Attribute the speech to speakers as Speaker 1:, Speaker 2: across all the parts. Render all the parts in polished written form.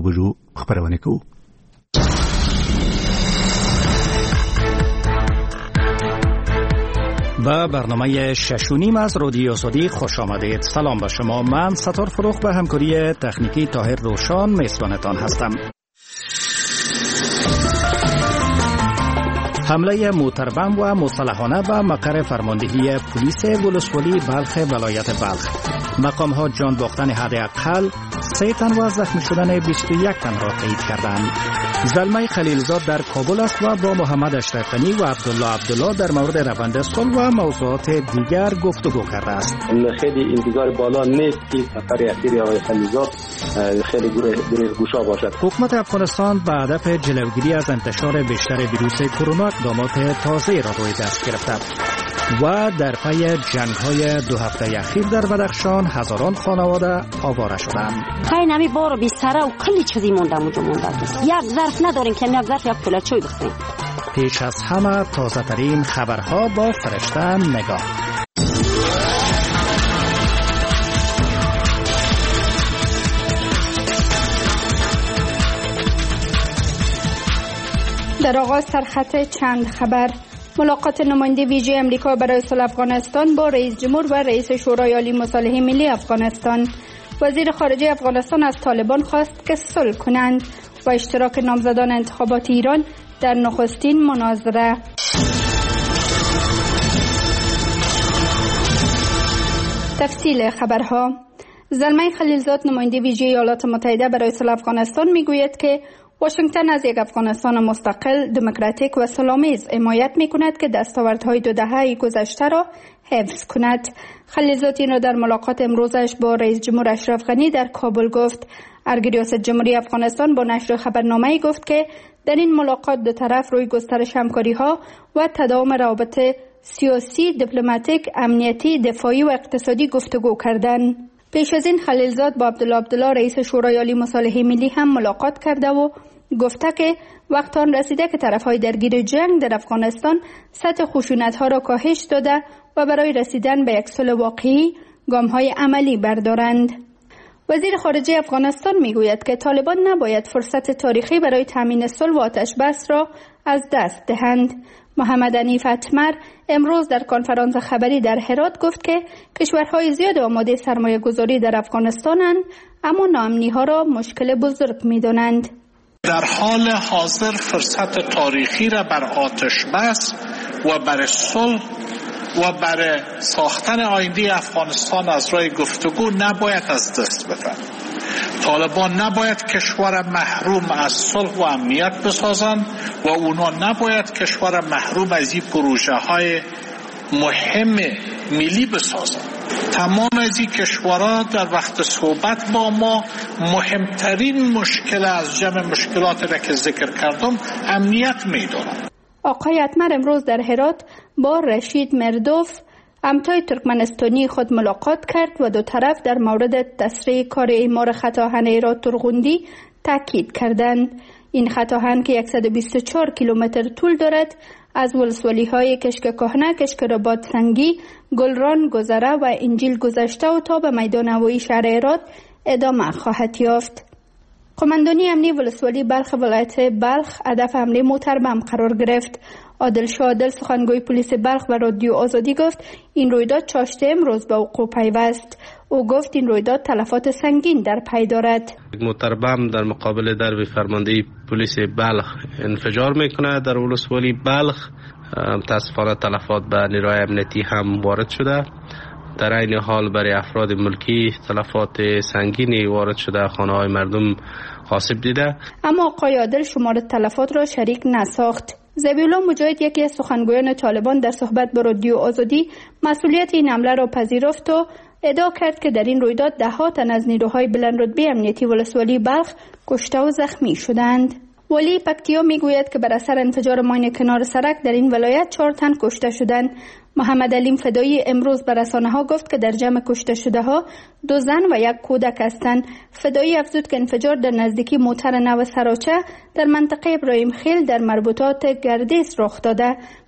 Speaker 1: وجو خبرونه کو.
Speaker 2: با برنامه 6:30 از رادیو آزادی خوش آمدید. سلام به شما. من ستار فروخ به همکاری تکنیکی طاهر روشان میزبانتان هستم. حمله موتربم و مسلحانه به مقر فرماندهی پلیس ولسوالی بلخ ولایت بلخ. مقام ها جان باختن حداقل 3 تن و زخمی شدن 21 تن را تایید کردند. زلمه خلیلزاد در کابل است و با محمد اشرف غنی و عبدالله در مورد روند صلح و موضوعات دیگر گفتگو کرده است.
Speaker 3: خیلی انتظار بالا نیست که سفر اخیر آقای خلیلزاد خیلی گوشا باشد.
Speaker 2: حکومت افغانستان به هدف جلوگیری از انتشار بیشتر ویروس کرونا اقدامات تازه را روی دست گرفته و در پی جنگ‌های 2 هفته اخیر در بدخشان هزاران خانواده آواره شدند.
Speaker 4: خیلی نمی بارو بیسره و کلی چیزی مونده یک ظرف نداریم که یک ظرف یک پولچوی بخوریم.
Speaker 2: پیش از همه تازه ترین خبرها با فرشته نگاه.
Speaker 5: در آغاز سرخط چند خبر. ملاقات نماینده ویژه امریکا برای صلح افغانستان با رئیس جمهور و رئیس شورای عالی مصالحه ملی افغانستان. وزیر خارجه افغانستان از طالبان خواست که صلح کنند و اشتراک نامزدان انتخابات ایران در نخستین مناظره. تفصیل خبرها. زلمه خلیلزاد نماینده ویژه ایالات متحده برای صلح افغانستان میگوید که واشنگتن از یک افغانستان مستقل، دموکراتیک و صلح‌آمیز حمایت می‌کند که دستاوردهای 2 دهه گذشته را حفظ کند. خلیلزاد این را در ملاقات امروزش با رئیس جمهور اشرف غنی در کابل گفت. ارگریاست جمهوری افغانستان با نشر خبرنامه‌ای گفت که در این ملاقات 2 طرف روی گسترش همکاری‌ها و تداوم روابط سیاسی، دیپلماتیک، امنیتی، دفاعی و اقتصادی گفتگو کردند. پیش از این خلیلزاد با عبدالله رئیس شورای عالی مصالحه ملی هم ملاقات کرده و گفته که وقت آن رسیده که طرفهای درگیر جنگ در افغانستان سطح خشونت‌ها را کاهش داده و برای رسیدن به یک صلح واقعی گام‌های عملی بردارند. وزیر خارجه افغانستان میگوید که طالبان نباید فرصت تاریخی برای تامین صلح و آتش بس را از دست دهند. محمد حنیف اتمر امروز در کنفرانس خبری در هرات گفت که کشورهای زیاد آماده سرمایه گذاری در افغانستانند، اما ناامنی‌ها را مشکل بزرگ می‌دانند.
Speaker 6: در حال حاضر فرصت تاریخی را بر آتش بس و بر صلح و برای ساختن آینده افغانستان از راه گفتگو نباید از دست بدن. طالبان نباید کشور محروم از صلح و امنیت بسازند و اونا نباید کشور محروم از این پروژه های مهم ملی بسازند. تمام از این کشورها در وقت صحبت با ما مهمترین مشکل از جمع مشکلاتی را که ذکر کردم امنیت می‌دانند.
Speaker 5: آقای اتمر امروز در هرات با رشید مردوف همتای ترکمنستانی خود ملاقات کرد و 2 طرف در مورد تسریع کار اعمار خط آهن هرات-ترغوندی تاکید کردند. این خط آهن که 124 کیلومتر طول دارد از ولسوالی‌های کشک کهنه، کشک رباط سنگی، گلران گذره و انجیل گذشته و تا به میدان هوایی شهر هرات ادامه خواهد یافت. قماندانی امنی ولسوالی بلخ ولایت بلخ هدف حمله موتربم قرار گرفت. عادل شادل سخنگوی پلیس بلخ و رادیو آزادی گفت این رویداد چاشت امروز به وقوع پیوست. او گفت این رویداد تلفات سنگین در پی دارد.
Speaker 7: موتربم در مقابل درب فرماندهی پلیس بلخ انفجار میکنه در ولسوالی بلخ. متاسفانه تلفات به نیروهای امنیتی هم وارد شده. در این حال برای افراد ملکی تلفات سنگینی وارد شده، خانه های مردم خاسب دیده.
Speaker 5: اما آقای عادل شمار تلفات را شریک نساخت. ذبیحالله مجاهد یکی از سخنگویان طالبان در صحبت با رادیو آزادی مسئولیت این حمله را پذیرفت و ادعا کرد که در این رویداد 10 تن از نیروهای بلند رتبه امنیتی ولسوالی بلخ کشته و زخمی شدند. ولی پکتیا میگوید که بر اثر انفجار ماین کنار سرک در این ولایت 4 تن کشته شدند. محمد علیم فدایی امروز به رسانه‌ها گفت که در جمع کشته شده ها 2 زن و 1 کودک هستند. فدایی افزود که انفجار در نزدیکی موتر نو سراچه در منطقه ابراهیم خیل در مربوطات گردیس رخ داده.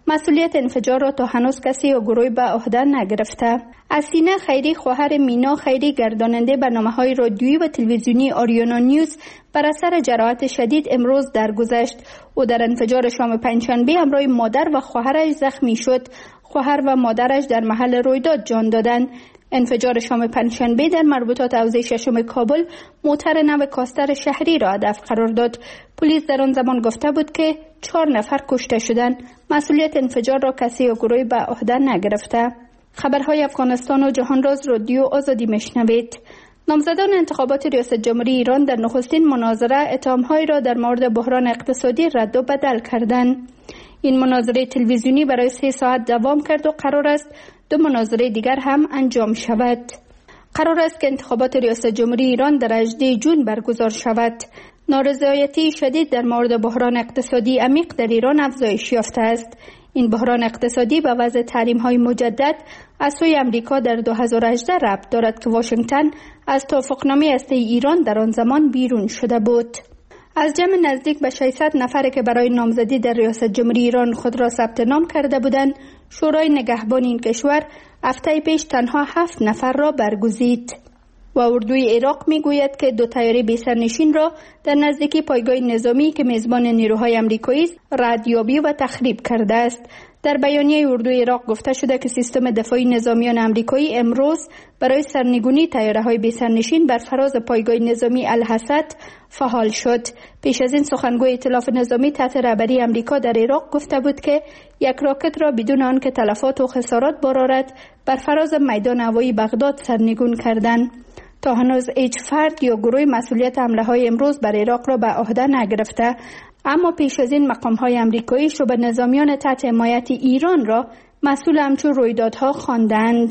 Speaker 5: مسئولیت انفجار را تا هنوز کسی یا گروهی به عهده نگرفته. اسینه خیری خواهر مینا خیری گرداننده برنامه‌های رادیویی و تلویزیونی آریانا نیوز بر اثر جراحت شدید امروز درگذشت. او در انفجار شام پنجشنبه همراه مادر و خواهرش زخمی شد. خواهر و مادرش در محل رویداد جان دادند. انفجار شام پنجشنبه در مربوطات حوزه ششم کابل موتر نو کاستر شهری را هدف قرار داد. پلیس در آن زمان گفته بود که 4 نفر کشته شدند. مسئولیت انفجار را کسی یا گروهی به عهده نگرفته. خبرهای افغانستان و جهانراز رادیو آزادی میشنوید. نامزدان انتخابات ریاست جمهوری ایران در نخستین مناظره اتهام‌هایی را در مورد بحران اقتصادی رد و بدل کردند. این مناظره تلویزیونی برای 3 ساعت دوام کرد و قرار است 2 مناظره دیگر هم انجام شود. قرار است که انتخابات ریاست جمهوری ایران در 18 جون برگزار شود. نارضایتی شدید در مورد بحران اقتصادی عمیق در ایران افزایش یافته است. این بحران اقتصادی به وضع تحریم‌های مجدد از سوی امریکا در 2018 ربط دارد که واشنگتن از توافقنامه هسته‌ای ایران در آن زمان بیرون شده بود. از جمع نزدیک به 600 نفر که برای نامزدی در ریاست جمهوری ایران خود را ثبت نام کرده بودند، شورای نگهبان این کشور هفته پیش تنها 7 نفر را برگزید. و اردوی عراق میگوید که 2 طیاره بی‌سرنشین را در نزدیکی پایگاه نظامی که میزبان نیروهای آمریکایی است ردیابی و تخریب کرده است. در بیانیه اردوی عراق گفته شده که سیستم دفاعی نظامیان آمریکایی امروز برای سرنگونی طیاره‌های بی‌سرنشین بر فراز پایگاه نظامی الحسد فعال شد. پیش از این سخنگوی ائتلاف نظامی تحت رهبری آمریکا در عراق گفته بود که یک راکت را بدون آنکه تلفات و خسارات بارد بر فراز میدان هوایی بغداد سرنگون کردند. تا هنوز هیچ فرد یا گروه مسئولیت حمله‌های امروز بر عراق را به عهده نگرفته، اما پیش از این مقام‌های آمریکایی شبه نظامیان تحت حمایت ایران را مسئول همچون رویدادها خواندند.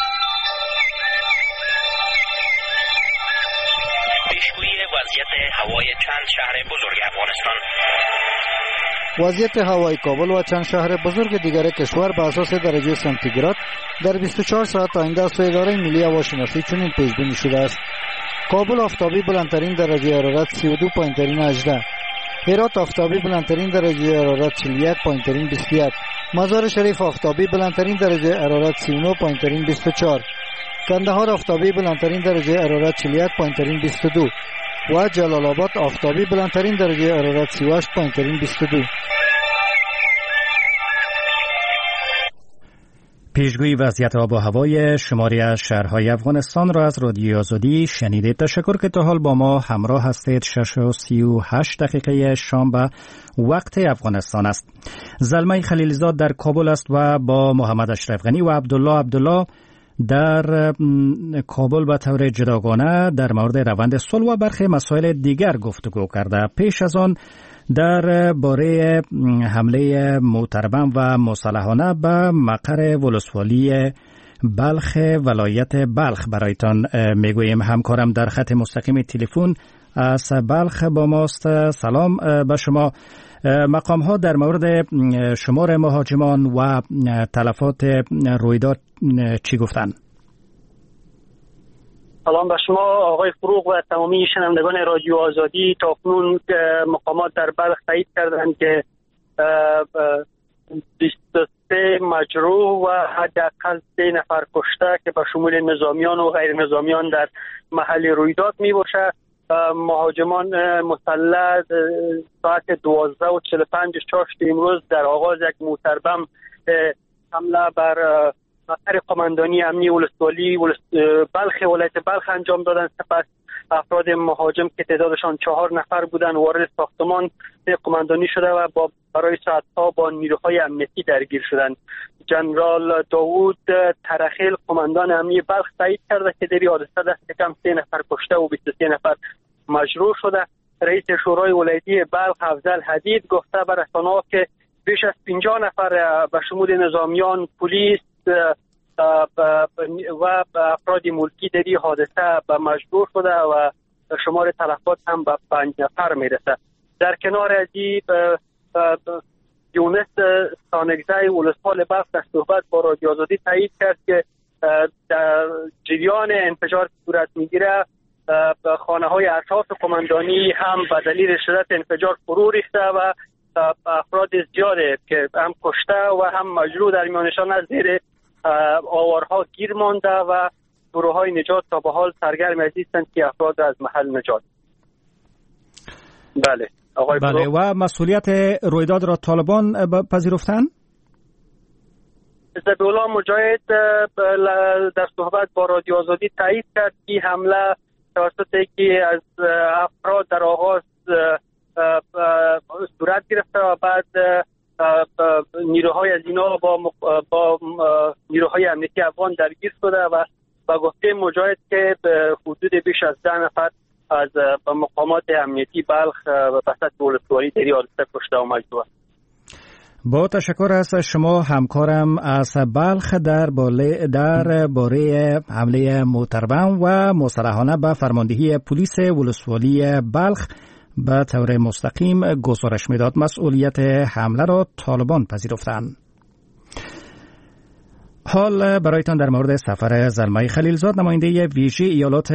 Speaker 1: پیشگویی وضعیت هوای چند شهر بزرگ افغانستان.
Speaker 8: وضعیت هوای کابل و چند شهر بزرگ دیگر کشور به اساس درجه سانتیگراد در 24 ساعت آینده از سوی اداره ملی هواشناسی چنین پیش بینی شده است: کابل آفتابی بلندترین درجه حرارت 32 پایینترین 18، هرات آفتابی بلندترین درجه حرارت 41 پایینترین 21، مزار شریف آفتابی بلندترین درجه حرارت 39 پایینترین 24، کندهار آفتابی بلندترین درجه حرارت 41 پایینترین 22 و جلال آباد آفتابی بلندترین درجه حرارت 38 پایینترین 22.
Speaker 2: پیشگویی وضعیت آب و هوای شماری از شهرهای افغانستان را از رادیو آزادی شنیدید. تشکر که تا حال با ما همراه هستید. 6:38 شام به وقت افغانستان است. زلمه خلیلزاد در کابل است و با محمد اشرف غنی و عبدالله در کابل به طور جداگانه در مورد روند صلح و برخی مسائل دیگر گفتگو کرده. پیش از آن در باره حمله محترم و مصالحانه به مقر ولسوالی بلخ ولایت بلخ برایتان میگوییم. همکارم در خط مستقیم تلفن از بلخ با ماست. سلام به شما. مقام ها در مورد شمار مهاجمان و تلفات رویداد چی گفتن؟
Speaker 9: سلام به شما آقای فروغ و تمامی شنوندگان رادیو آزادی. تاکنون مقامات در بلخ تایید کردند که 23 مجروح و حداقل 3 نفر کشته که به شمول نظامیان و غیر نظامیان در محل رویداد می باشه. مهاجمان مسلح ساعت 12:45 چاشت امروز در آغاز یک موتربم حمله بر مقر قماندانی امنی ولسوالی بلخ ولایت بلخ انجام دادند. سپس افراد مهاجم که تعدادشان 4 نفر بودند وارد ساختمان قماندانی شده و برای ساعتها با نیروهای امنیتی درگیر شدند. جنرال داوود ترخیل قماندان امنی بلخ تایید کرده که در این حادثه دست کم 3 نفر کشته و 23 نفر مجروح شده. رئیس شورای ولایتی بلخ افضل حدید گفته به رسانه‌ها که بیش از 50 نفر به شمول نظامیان، پلیس و افراد ملکی در این حادثه به مجروح شده و شمار تلفات هم به 5 نفر میرسه. در کنار از این یونس سانگزای ولسوال بلخ در صحبت با رادیو آزادی تایید کرد که در جریان انفجار صورت میگیره خانه های اطراف قماندانی هم به دلیل شدت انفجار فرو ریخته و افراد زیاده که هم کشته و هم مجروح در میانشان از زیر آوارها گیر مانده و گروه های نجات تا به حال سرگرم هستند که افراد از محل نجات. بله آقای
Speaker 2: بله. و مسئولیت رویداد را طالبان پذیرفتند؟
Speaker 9: ذبیحالله مجاهد در صحبت با رادیو آزادی تایید کرد که حمله توسط یکی از افراد در آغاز صورت گرفته و بعد نیروهای از اینا با نیروهای امنیتی افغان درگیر شده و گفته مجاهد که حدود بیش از 10 نفر از مقامات امنیتی بلخ و وسط ولسوالی در حادثه کشته و مجروح.
Speaker 2: با تشکر از شما همکارم از بلخ در باره حمله محترم و مسلحانه به فرماندهی پلیس ولسوالی بلخ به طور مستقیم گزارش میداد. مسئولیت حمله را طالبان پذیرفتند. حال برایتان در مورد سفر زلمه خلیلزاد نماینده ویژه ایالات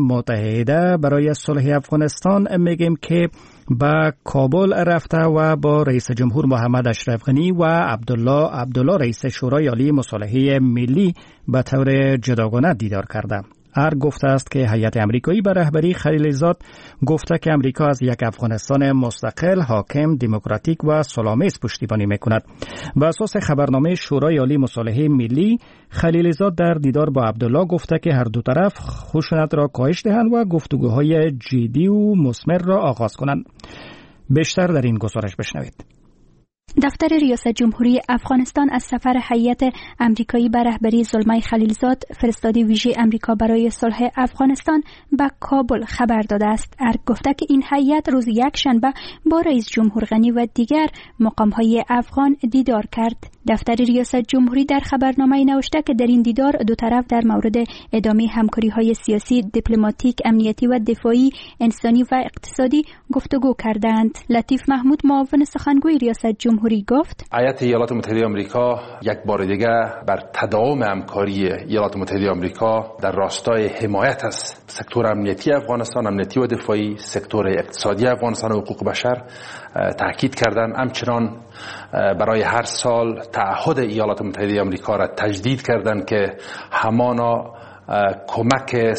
Speaker 2: متحده برای صلح افغانستان میگیم که به کابل رفته و با رئیس جمهور محمد اشرف غنی و عبدالله رئیس شورای عالی مصالحه ملی به طور جداگانه دیدار کرده. گفته است که هیئت امریکایی به رهبری خلیلزاد گفته که امریکا از یک افغانستان مستقل، حاکم، دموکراتیک و صلح‌آمیز پشتیبانی میکند. بر اساس خبرنامه شورای عالی مصالحه ملی، خلیلزاد در دیدار با عبدالله گفته که هر دو طرف خشونت را کاهش دهند و گفتگوهای جدی و مثمر را آغاز کنند. بیشتر در این گزارش بشنوید.
Speaker 10: دفتر ریاست جمهوری افغانستان از سفر هیئت امریکایی به رهبری زلمه خلیلزاد فرستاده ویژه امریکا برای صلح افغانستان به کابل خبر داده است. گفته که این هیئت روز یکشنبه با رئیس جمهور غنی و دیگر مقام‌های افغان دیدار کرد. دفتر ریاست جمهوری در خبرنامه نوشته که در این دیدار دو طرف در مورد ادامه همکاری‌های سیاسی، دیپلماتیک، امنیتی و دفاعی، انسانی و اقتصادی گفتگو کردند. لطیف محمود معاون سخنگوی ریاست جمهوری گفت:
Speaker 11: ایالات ایالات متحده آمریکا یک بار دیگه بر تداوم همکاری ایالات متحده آمریکا در راستای حمایت از سکتور امنیتی افغانستان، امنیتی و دفاعی، سکتور اقتصادی افغانستان و حقوق بشر تاکید کردند. همچنان برای هر سال تعهد ایالات متحده آمریکا را تجدید کردند که همانا کمک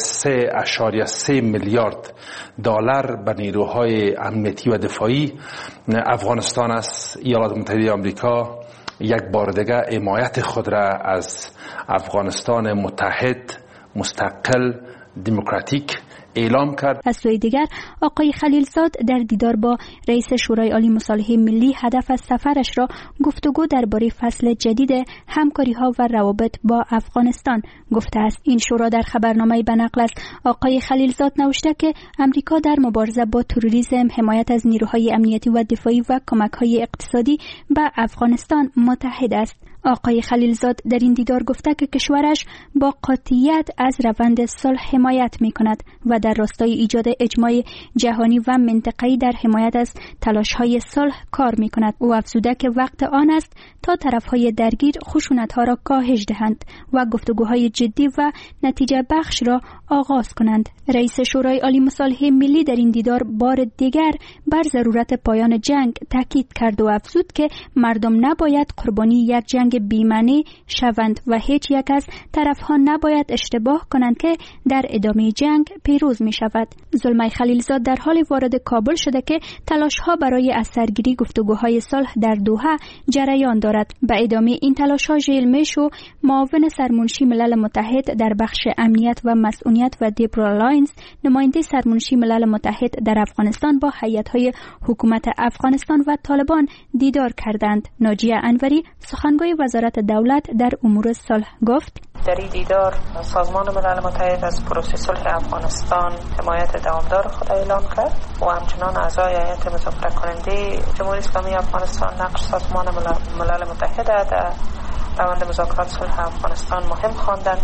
Speaker 11: 3.3 میلیارد دلار به نیروهای امنیتی و دفاعی افغانستان است. ایالات متحده آمریکا یک بار دیگه حمایت خود را از افغانستان متحد، مستقل، دموکراتیک اعلام کرد.
Speaker 10: از سوی دیگر آقای خلیلزاد در دیدار با رئیس شورای عالی مصالحه ملی هدف از سفرش را گفتگو درباره فصل جدید همکاری‌ها و روابط با افغانستان گفته است. این شورا در خبرنامه به نقل از آقای خلیلزاد نوشته که امریکا در مبارزه با تروریسم، حمایت از نیروهای امنیتی و دفاعی و کمک‌های اقتصادی به افغانستان متحد است. آقای خلیلزاد در این دیدار گفته که کشورش با قاطعیت از روند صلح حمایت می‌کند و در راستای ایجاد اجماع جهانی و منطقه‌ای در حمایت از تلاش‌های صلح کار می‌کند. او افزوده که وقت آن است تا طرف‌های درگیر خشونت‌ها را کاهش دهند و گفتگوهای جدی و نتیجه بخش را آغاز کنند. رئیس شورای عالی مصالحه ملی در این دیدار بار دیگر بر ضرورت پایان جنگ تاکید کرد و افزود که مردم نباید قربانی یک جنگ بی‌معنی شوند و هیچ یک از طرف‌ها نباید اشتباه کنند که در ادامه جنگ پیروز می‌شود. زلمه خلیلزاد در حال وارد کابل شده که تلاش‌ها برای از سرگیری گفتگوهای صلح در دوحه جریان دارد. به ادامه این تلاش‌ها ژیل میشو، معاون سرمنشی ملل متحد در بخش امنیت و مسئولیت و دیپلو الاینس، نماینده سرمنشی ملل متحد در افغانستان با هیئت‌های حکومت افغانستان و طالبان دیدار کردند. ناجیه انوری، سخنگوی وزارت دولت در امور صلح گفت:
Speaker 12: در این دیدار سازمان ملل متحد از پروسه صلح افغانستان حمایت دوامدار خود اعلام کرد و همچنان اعضای هیئت مذاکره کننده جمهوری اسلامی افغانستان نقش سازمان ملل متحد در روند مذاکرات صلح افغانستان مهم خواندند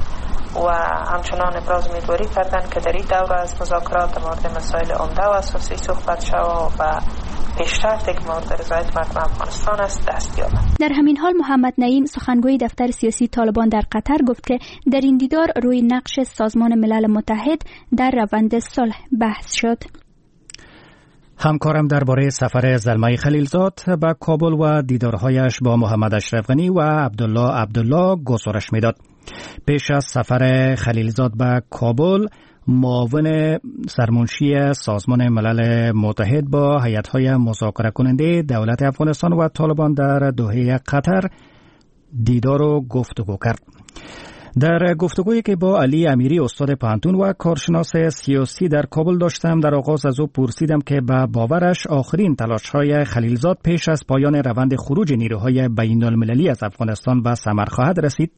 Speaker 12: و همچنان ابراز امیدواری کردند که در این دوره از مذاکرات در مورد مسائل عمده و اساسی صحبت شود و پیشرفت یک مورد رضایت مردم افغانستان است دست یابد.
Speaker 10: در همین حال محمد نعیم، سخنگوی دفتر سیاسی طالبان در قطر گفت که در این دیدار روی نقش سازمان ملل متحد در روند صلح بحث شد.
Speaker 2: همکارم درباره سفر زلمه خلیلزاد به کابل و دیدارهایش با محمد اشرف غنی و عبدالله گزارش میداد. پیش از سفر خلیلزاد به کابل، معاون سرمنشی سازمان ملل متحد با هیئت‌های مذاکره کننده دولت افغانستان و طالبان در دوحه قطر دیدار و گفتگو کرد. در گفتگویی که با علی امیری استاد پانتون و کارشناس سیاسی در کابل داشتم، در آغاز از او پرسیدم که به باورش آخرین تلاش‌های خلیلزاد پیش از پایان روند خروج نیروهای بین‌المللی از افغانستان به ثمر خواهد رسید؟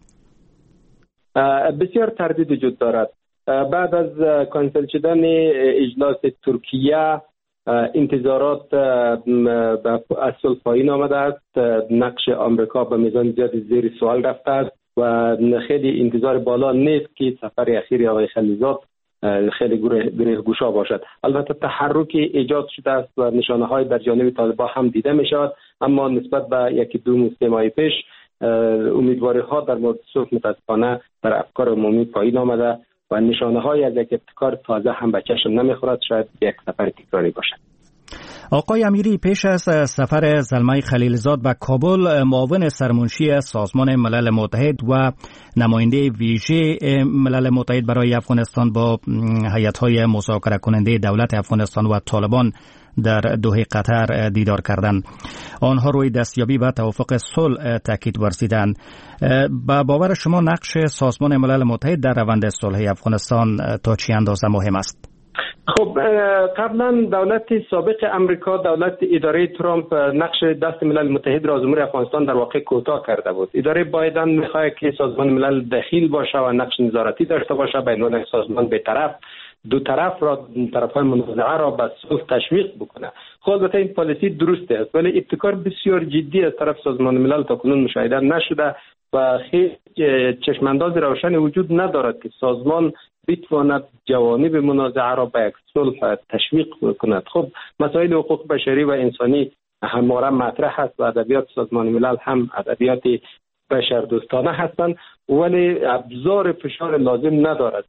Speaker 3: بسیار تردید وجود دارد. بعد از کانسل شدن اجلاس ترکیه، انتظارات از صلح پایین آمده است. نقش آمریکا به میزان زیادی زیر سوال رفته است و خیلی انتظار بالا نیست که سفر اخیر آقای خلیلزاد خیلی گریزگشا باشد. البته تحرکی ایجاد شده است و نشانه های در جانب طالبان هم دیده می شود، اما نسبت به یکی دو ماه پیش امیدواری ها در مورد صلح متاسفانه در افکار عمومی پایین آمده و نشانه های از یک ابتکار تازه هم به چشم نمیخورد. شاید یک سفر تکراری باشد.
Speaker 2: آقای امیری، پیش از سفر زلمه خلیلزاد به کابل، معاون سرمنشی سازمان ملل متحد و نماینده ویژه ملل متحد برای افغانستان با هیئت‌های مذاکره کننده دولت افغانستان و طالبان در دوحه قطر دیدار کردند. آنها روی دستیابی به توافق صلح تاکید ورزیدند. با باور شما نقش سازمان ملل متحد در روند صلح افغانستان تا چه اندازه مهم است؟
Speaker 3: خب، قبلا دولت سابق امریکا، دولت اداره ترامپ، نقش دست ملل متحد را از امور افغانستان در واقع کوتاه کرده بود. اداره بایدن میخواد که سازمان ملل دخیل باشه و نقش نظارتی داشته باشه، به عنوان سازمان بی‌طرف دو طرف را، طرفهای منازعه را به صلح تشویق بکنه. خب البته این پالیسی درسته است، ولی ابتکار بسیار جدی از طرف سازمان ملل تاکنون مشاهده نشده و خیلی چشمانداز روشن وجود ندارد که سازمان بتواند جوانب منازعه را به یک صلح تشویق کند. خب مسائل حقوق بشری و انسانی همواره مطرح است و ادبیات سازمان ملل هم ادبیات بشردوستانه هستند، ولی ابزار فشار لازم ندارد.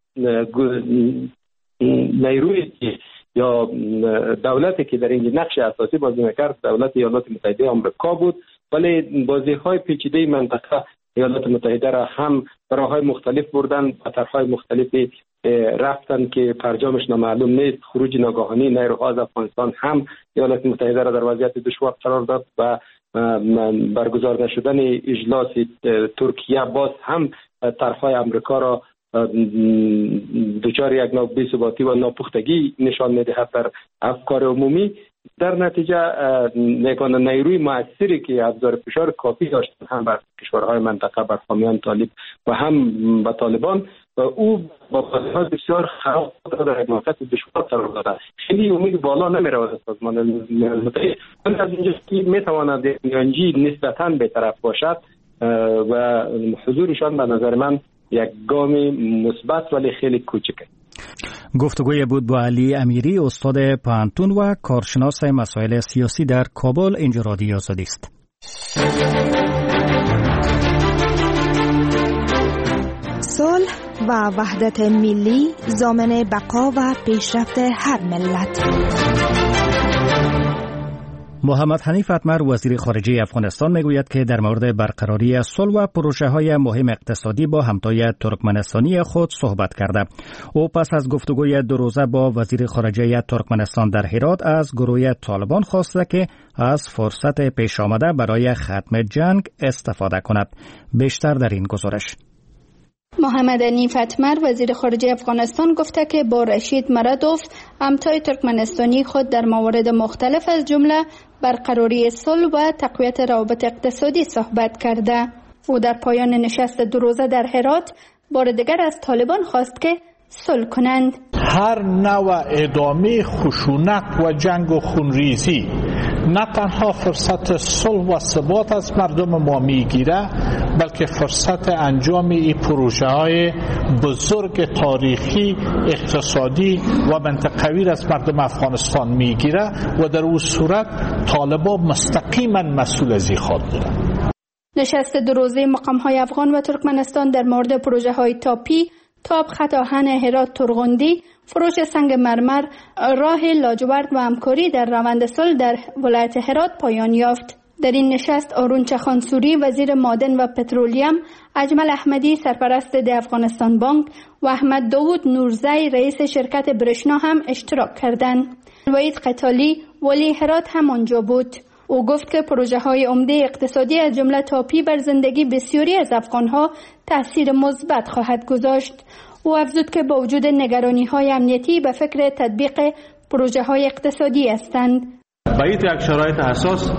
Speaker 3: نیروی یا دولتی که در این نقش اساسی بازی میکرد دولت ایالات متحده آمریکا بود، ولی بازی‌های پیچیده منطقه ایالات متحده را هم راه‌های مختلف بردن، به طرف‌های مختلفی رفتن که فرجامش نامعلوم نیست. خروج ناگهانی نیروها از افغانستان هم ایالات متحده را در وضعیت دشوار قرار داد و برگزار نشدن اجلاس ترکیه باز هم طرف‌های آمریکا را دچار یک نوع بی‌ثباتی و ناپختگی نشان می‌دهد در افکار عمومی. در نتیجه نیروی مؤثری که ابزار فشار کافی داشت هم بر کشورهای منطقه، بر حامیان طالب و هم به طالبان، و او با وضعیت بسیار خراب در یک موقعیت دشوار قرار داده. خیلی امید بالا نمی‌رود از سازمان ملل متحد، ولی از اینجاست که می‌تواند میانجی نسبتاً بی‌طرف باشد و حضورشان به نظر من یک گام مثبت ولی خیلی کوچک است.
Speaker 2: گفتگوی بود با علی امیری استاد پانتون و کارشناس مسائل سیاسی در کابل. اینجا رادیو آزادی است.
Speaker 13: صلح و وحدت ملی ضامن بقا و پیشرفت هر ملت.
Speaker 2: محمد حنیف اتمر وزیر خارجه افغانستان میگوید که در مورد برقراری صلح و پروژه‌های مهم اقتصادی با همتای ترکمنستانی خود صحبت کرده. او پس از گفتگوی 2 روزه با وزیر خارجه ترکمنستان در هرات از گروه طالبان خواسته که از فرصت پیش آمده برای ختم جنگ استفاده کند. بیشتر در این گزارش.
Speaker 5: محمد حنیف اتمر وزیر خارجه افغانستان گفته که با رشید مرادوف همتای ترکمنستانی خود در موارد مختلف از جمله برقراری صلح و تقویت روابط اقتصادی صحبت کرده. او در پایان نشست 2 روزه در هرات بار دیگر از طالبان خواست که صلح کنند.
Speaker 6: هر نوع ادامه خشونت و جنگ و خونریزی نه تنها فرصت صلح و ثبات از مردم ما میگیره، بلکه فرصت انجام این پروژه های بزرگ تاریخی، اقتصادی و منطقوی از مردم افغانستان میگیره و در اون صورت طالبان مستقیما مسئول از این خواهد بودند.
Speaker 5: نشست 2 روزه مقام‌های افغان و ترکمنستان در مورد پروژه‌های تاپی، تاب خط آهن هرات ترغندی فروش سنگ مرمر راه لاجورد و همکاری در روند صلح در ولایت هرات پایان یافت. در این نشست آرون چخانسوری وزیر معدن و پترولیم، اجمل احمدی سرپرست ده افغانستان بانک و احمد داوود نورزی رئیس شرکت برشنا هم اشتراک کردند. وحید قتالی ولی هرات هم آنجا بود. او گفت که پروژه های عمده اقتصادی از جمله تاپی بر زندگی بسیاری از افغانها تاثیر مثبت خواهد گذاشت. او افزود که با وجود نگرانی های امنیتی به فکر تطبیق پروژه های اقتصادی هستند.
Speaker 14: باید یک شرایط حساس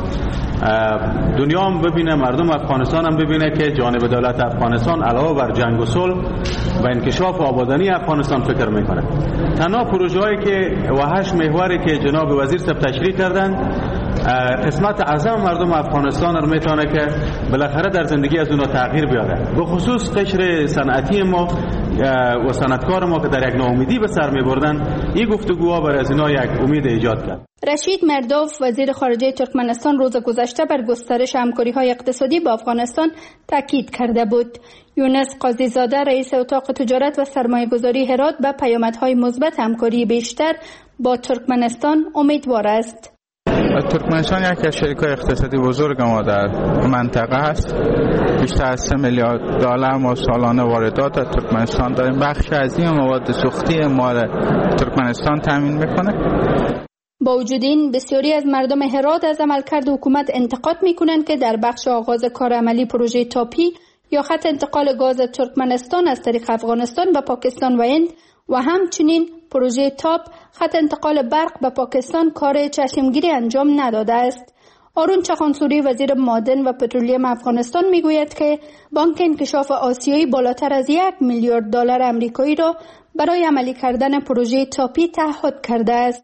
Speaker 14: دنیا هم ببینه، مردم افغانستان هم ببینه که جانب دولت افغانستان علاوه بر جنگ و صلح و انکشاف و آبادانی افغانستان فکر میکنه. تنها پروژه هایی که و 8 محوری که جناب وزیر صاحب تشریح کردن قسمت اعظم مردم افغانستان رو میتونه که بالاخره در زندگی از اونها تغییر بیاره. به خصوص قشر صنعتی ما و صنعتکار ما که در یک ناامیدی به سر میبردن، این گفتگوها برای از اینا یک امید ایجاد کرد.
Speaker 5: رشید مردوف وزیر خارجه ترکمنستان روز گذشته بر گسترش همکاری‌های اقتصادی با افغانستان تاکید کرده بود. یونس قاضی زاده رئیس اتاق تجارت و سرمایه‌گذاری هرات به پیامدهای مثبت همکاری بیشتر با ترکمنستان امیدوار است.
Speaker 15: ترکمنستان یکی از شریکای اقتصادی بزرگ ما در منطقه است. بیشتر از 3 میلیارد دلار ما سالانه واردات از ترکمنستان داریم. بخش عظیم مواد سوختی ما را ترکمنستان تامین میکنه.
Speaker 5: با وجود این بسیاری از مردم هرات از عملکرد حکومت انتقاد میکنند که در بخش آغاز کار عملی پروژه تاپی یا خط انتقال گاز ترکمنستان از طریق افغانستان به پاکستان و هند و همچنین پروژه تاپ خط انتقال برق به پاکستان کار چشمگیری انجام نداده است. آرون چخانسوری وزیر معدن و پترولیم افغانستان میگوید که بانک انکشاف آسیایی بالاتر از 1 میلیارد دلار آمریکایی را برای عملی کردن پروژه تاپی تعهد کرده است.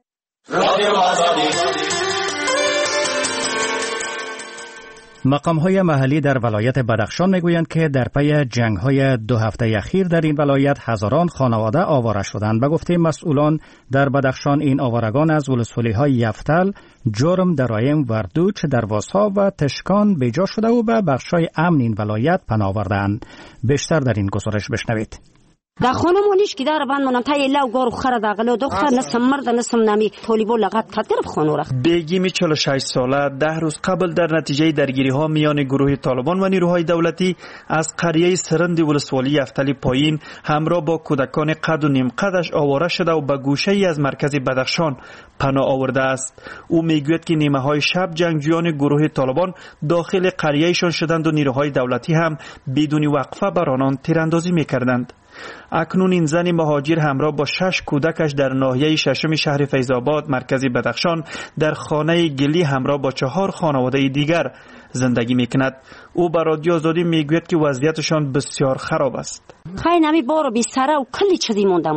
Speaker 2: مقام‌های محلی در ولایت بدخشان میگویند که در پی جنگ‌های 2 هفته اخیر در این ولایت هزاران خانواده آواره شدند. به گفته مسئولان در بدخشان این آوارگان از ولسوالی‌های یفتل، جرم، درایم، وردوچ، دروازها و تشکان بیجا شده و به بخش‌های امن این ولایت پناه آوردند. بیشتر در این گزارش بشنوید.
Speaker 4: دا خانمونیش که در بند منم تا یلا و گارو خره داغلو دختر نسم مرد نسم نمی طالبو لغت کد گرفت خانو رخت.
Speaker 16: بیگیمی 46 ساله 10 روز قبل در نتیجه درگیری ها میان گروه طالبان و نیروهای دولتی از قریه سرند ولسوالی یفتلی پایین همراه با کودکان قد و نیم قدش آواره شده و به گوشه ای از مرکز بدخشان پناه آورده است. او میگوید که نیمه های شب جنگجویان گروه طالبان داخل قریهشان شدند و نیروهای دولتی هم بدون وقفه بر آنان تیراندازی میکردند. اکنون این زن مهاجر همراه با 6 کودکش در ناحیه ششم شهر فیض‌آباد مرکز بدخشان در خانه گلی همراه با 4 خانواده دیگر زندگی میکند. او به رادیو آزادی میگوید که وضعیتشان بسیار خراب است.
Speaker 4: خیلی نمی بارو بیسره و کلی چیزی مونده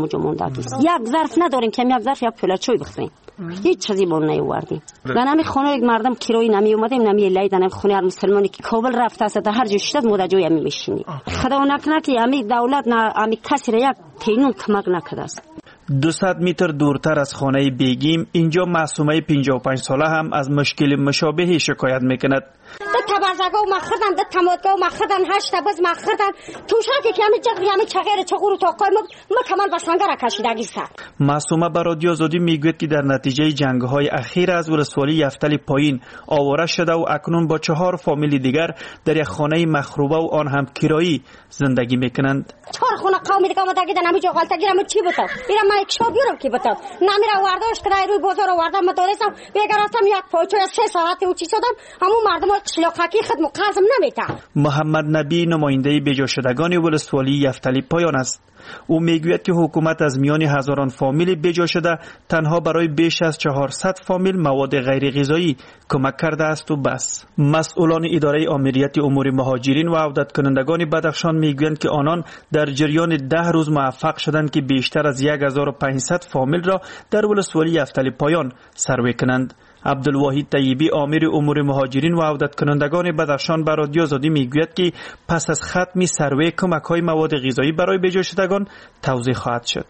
Speaker 4: یک ظرف نداریم که یک ظرف یک پلچوی بخوریم. هیچ چیزی بون نیوردیم. و نمی خونه یک مردم کرایی نمی اومدیم نمی لیدن خونه هر مسلمانی که کابل رفته است هر جا شد مدجوی می میشینیم. خدا نکنه که امی دولت نه امی کسی را یک تینون کمک نکرده است.
Speaker 16: 200 متر دورتر از خانه بیگیم اینجا معصومه 55 ساله هم از مشکل مشابهی شکایت میکند.
Speaker 17: ده تبرزگاه و مخردن ده تمادگاه و مخردن 8 باز مخردن توشاتی که همه جغری همه چغیر چغور و تاقای ما کمال بسنگره کشیدگی سر.
Speaker 16: معصومه به رادیو آزادی میگوید که در نتیجه جنگ‌های اخیر از ولسوالی یفتلی پایین آواره شده و اکنون با 4 فامیل دیگر در یک خانه مخروبه و آن هم کرایی زندگی میکنند.
Speaker 17: 4 خونه قومی دیگه ما دگیدن همه جا غلطه گیرم چی بتاو میرم من یک شاب بیارم کی بتاو نمیره وارداش کرای روی بازار آوردم مدارسم بیگراتم یک پاچو 3 ساعتی و چی شدم همون مردم قشلاقکی خدمت قاسم نمیتا.
Speaker 16: محمد نبی نماینده بیجا شدگان ولسوالی یفتلی پایان است. او میگوید که حکومت از میان هزاران فامیل بیجا شده تنها برای بیش از 400 فامیل مواد غیر غذایی کمک کرده است و بس. مسئولان اداره آمریت امور مهاجرین و عودت کنندگان بدخشان میگویند که آنان در جریان 10 روز موفق شدند که بیشتر از 1500 فامیل را در ولسوالی یفتلی پایان سروی کنند. عبدالواحد طیبی آمر امور مهاجرین و عودت کنندگان بدخشان به رادیو آزادی میگوید که پس از ختم سروی کمک‌های مواد غذایی برای بیجا شدگان توزیع خواهد شد.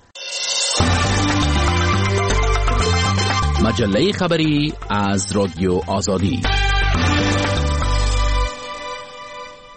Speaker 18: مجله خبری از رادیو آزادی.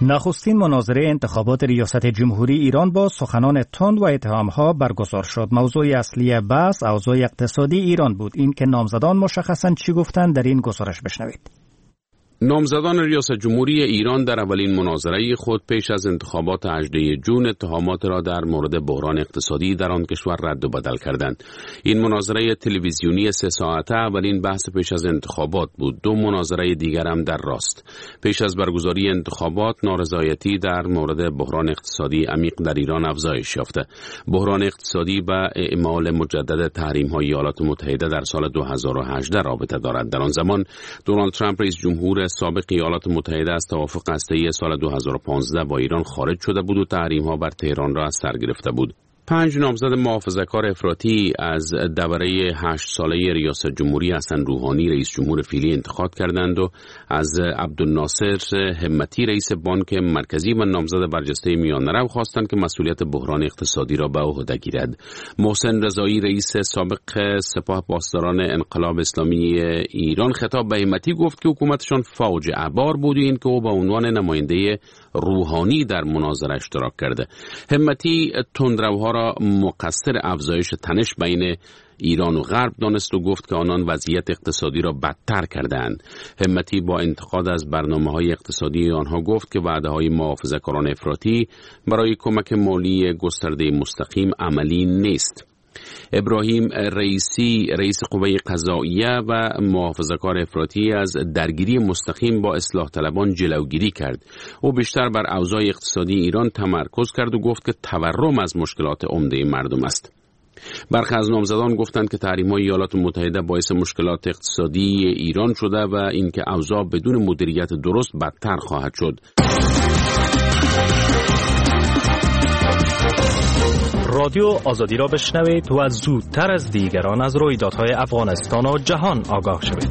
Speaker 2: نخستین مناظره انتخابات ریاست جمهوری ایران با سخنان تند و اتهام‌ها برگزار شد. موضوع اصلی بحث اوضاع اقتصادی ایران بود. این که نامزدان مشخصاً چی گفتند در این گزارش بشنوید.
Speaker 18: نامزدان ریاست جمهوری ایران در اولین مناظره خود پیش از انتخابات 18 جون اتهامات را در مورد بحران اقتصادی در آن کشور رد و بدل کردند. این مناظره تلویزیونی 3 ساعته اولین بحث پیش از انتخابات بود. 2 مناظره دیگر هم در راست. پیش از برگزاری انتخابات نارضایتی در مورد بحران اقتصادی عمیق در ایران افزایش یافته. بحران اقتصادی با اعمال مجدد تحریم‌های ایالات متحده در سال 2018 رابطه دارد. در آن زمان دونالد ترامپ رئیس جمهور سابق ایالات متحده از توافق هسته‌ای سال 2015 با ایران خارج شده بود و تحریم‌ها بر تهران را از سر گرفته بود. 5 نامزد محافظه‌کار افراطی از دوره 8 ساله ریاست جمهوری حسن روحانی رئیس جمهور فعلی انتخاب کردند و از عبدالناصر همتی رئیس بانک مرکزی و نامزد برجسته میانه‌رو خواستند که مسئولیت بحران اقتصادی را به عهده گیرد. محسن رضایی رئیس سابق سپاه پاسداران انقلاب اسلامی ایران خطاب به همتی گفت که حکومتشان فاجعه بار بود و این که او به عنوان نماینده روحانی در مناظره اشتراک کرده. همتی تندروها را مقصر افزایش تنش بین ایران و غرب دانست و گفت که آنان وضعیت اقتصادی را بدتر کردند. همتی با انتقاد از برنامه‌های اقتصادی آنها گفت که وعده‌های محافظه‌کاران افراطی برای کمک مالی گسترده مستقیم عملی نیست. ابراهیم رئیسی رئیس قوه قضاییه و محافظه‌کار افراطی از درگیری مستقیم با اصلاح طلبان جلوگیری کرد. او بیشتر بر اوضاع اقتصادی ایران تمرکز کرد و گفت که تورم از مشکلات عمده مردم است. برخی از نامزدان گفتند که تحریم‌های ایالات متحده باعث مشکلات اقتصادی ایران شده و اینکه اوضاع بدون مدیریت درست بدتر خواهد شد.
Speaker 19: رادیو آزادی را بشنوید و زودتر از دیگران از رویدادهای افغانستان و جهان آگاه شوید.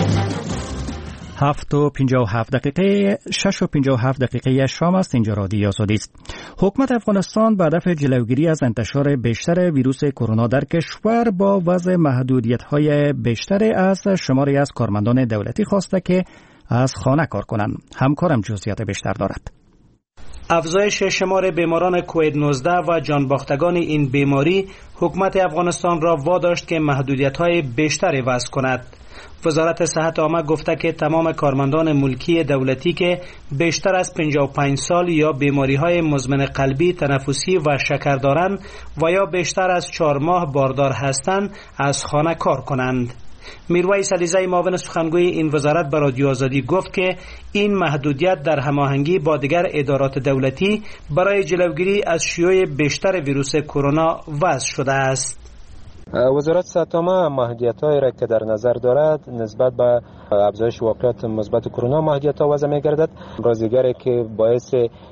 Speaker 2: 6:57 دقیقه شام است. اینجا رادیو آزادی است. حکومت افغانستان به هدف جلوگیری از انتشار بیشتر ویروس کرونا در کشور با وضع محدودیت‌های بیشتر از شماری از کارمندان دولتی خواسته که از خانه کار کنند. همکارم جزئیات بیشتر دارد.
Speaker 16: افزایش شمار بیماران کووید 19 و جانباختگان این بیماری حکومت افغانستان را واداشت که محدودیت‌های بیشتری وضع کند. وزارت صحت عامه گفته که تمام کارمندان ملکی دولتی که بیشتر از 55 سال یا بیماری‌های مزمن قلبی، تنفسی و شکر دارند و یا بیشتر از 4 ماه باردار هستند از خانه کار کنند. میرویس علیزی معاون سخنگوی این وزارت به رادیو آزادی گفت که این محدودیت در هماهنگی با دیگر ادارات دولتی برای جلوگیری از شیوع بیشتر ویروس کرونا وضع شده است.
Speaker 20: وزارت صحت عامه محدودیت‌هایی را که در نظر دارد نسبت به افزایش واقعیت مثبت کرونا محدودیت‌ها وضع می‌گردد. رازیگری که باعث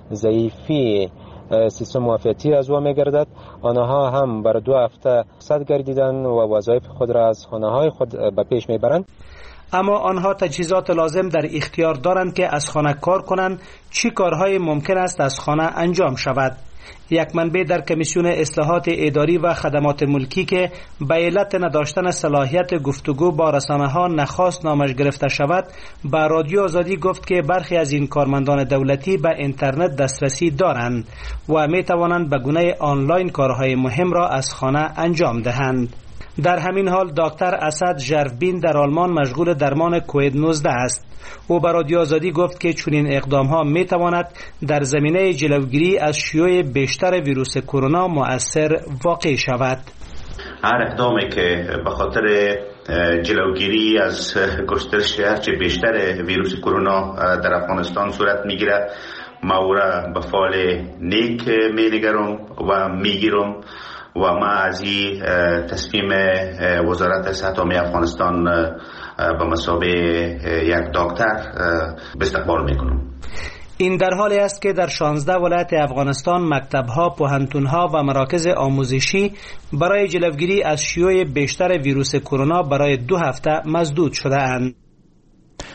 Speaker 20: ضعیفی سیستم معافیتی از او می‌گردد. آنها هم برای 2 هفته رخصت گردیدن و وظایف خود را از خانه‌های خود به پیش می‌برند.
Speaker 16: اما آنها تجهیزات لازم در اختیار دارند که از خانه کار کنند. چی کارهای ممکن است از خانه انجام شود؟ یک منبع در کمیسیون اصلاحات اداری و خدمات ملکی که به علت نداشتن صلاحیت گفتگو با رسانه‌ها نخواست نامش گرفته شود به رادیو آزادی گفت که برخی از این کارمندان دولتی به اینترنت دسترسی دارند و می توانند به گونه آنلاین کارهای مهم را از خانه انجام دهند. در همین حال دکتر اسد ژرفبین در آلمان مشغول درمان کووید 19 است. او به رادیو آزادی گفت که چنین اقدام‌ها می‌تواند در زمینه جلوگیری از شیوع بیشتر ویروس کرونا مؤثر واقع شود.
Speaker 21: هر اقدامی که به خاطر جلوگیری از گسترش هرچه بیشتر ویروس کرونا در افغانستان صورت می‌گیرد ما او را به فعال نیک می‌نگرم و می‌گیرم و ما از این تصمیم وزارت صحت عامه افغانستان به مثابه یک دکتر به استقبال میکنم.
Speaker 16: این در حالی است که در 16 ولایت افغانستان مکتب‌ها، پوهنتون‌ها و مراکز آموزشی برای جلوگیری از شیوع بیشتر ویروس کرونا برای 2 هفته مسدود شده اند.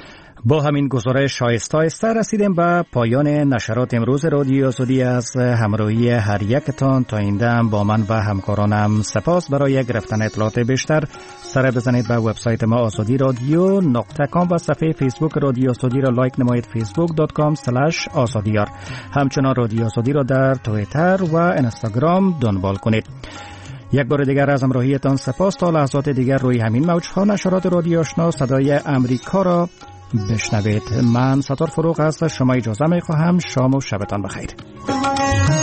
Speaker 2: با همین گزارش آهسته رسیدیم به پایان نشرات امروز رادیو آزادی. از همراهی هر یکتان تا این دم با من و همکارانم سپاس. برای گرفتن اطلاعات بیشتر سر بزنید به وبسایت ما azadi.radio.com و صفحه فیسبوک رادیو آزادی را لایک نمایید facebook.com/azadiyar. همچنان رادیو آزادی را در توییتر و اینستاگرام دنبال کنید. یک بار دیگر از همراهیتان سپاس. تا لحظات دیگر روی همین موج‌ها نشرات رادیو آشنا صدای امریکا را بشنوید. من ستار فروغ هستم. شما اجازه می‌خواهم. شام و شبتان بخیر.